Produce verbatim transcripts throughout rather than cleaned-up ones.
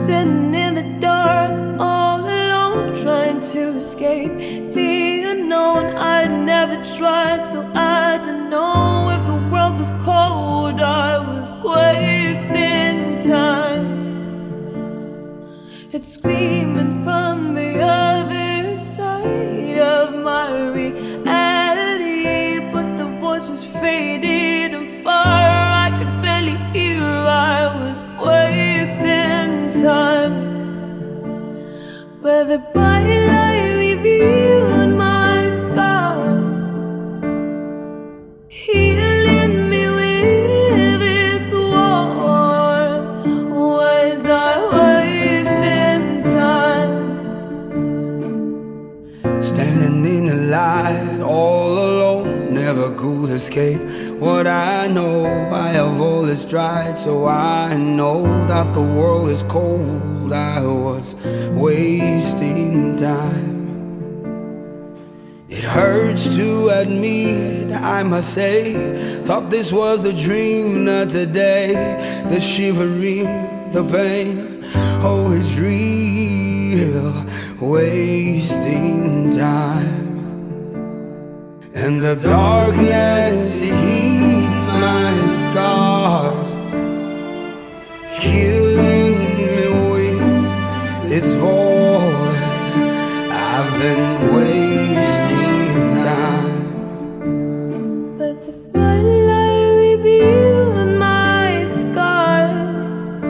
sitting in the dark, all alone, trying to escape the unknown. I'd never tried, so I don't know if the world was cold. I was wasting time. It's screaming from the other side of my reality, but the voice was faded and far. I could barely hear. I was wasting time. Where the bright light revealed my scars, healing me with its warmth. Was I wasting time? Standing in the light, all alone, never could escape what I know. I have always tried, so I know that the world is cold. I was wasting time. It hurts to admit, I must say, thought this was a dream, not today. The shivering, the pain, oh, it's real. Wasting time. And the darkness, it heeds my scars, killing me with its void. I've been wasting time. But the bright light revealed my scars,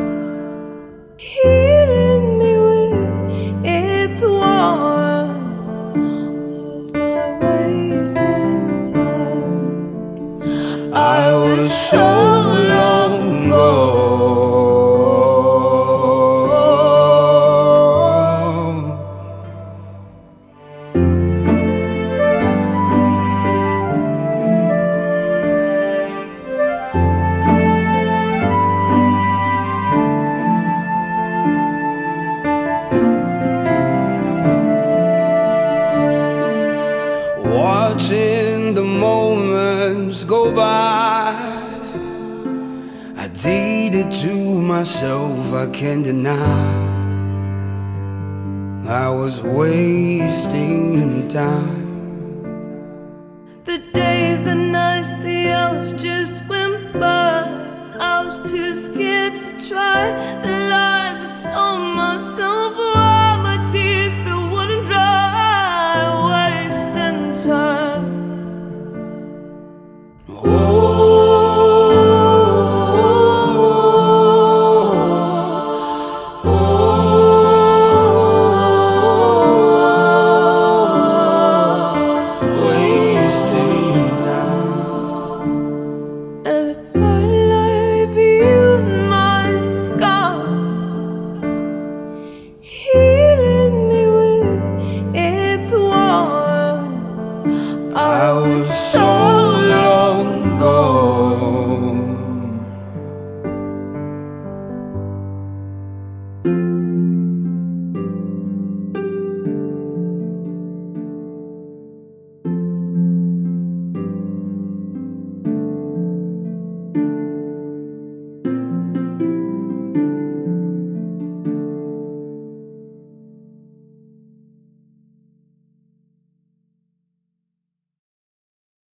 healing me with its warmth. Was I wasting time? I was so long gone. Watching the moments go by, I did it to myself, I can't deny. I was wasting time. The days, the nights, the hours just went by. I was too scared to try. The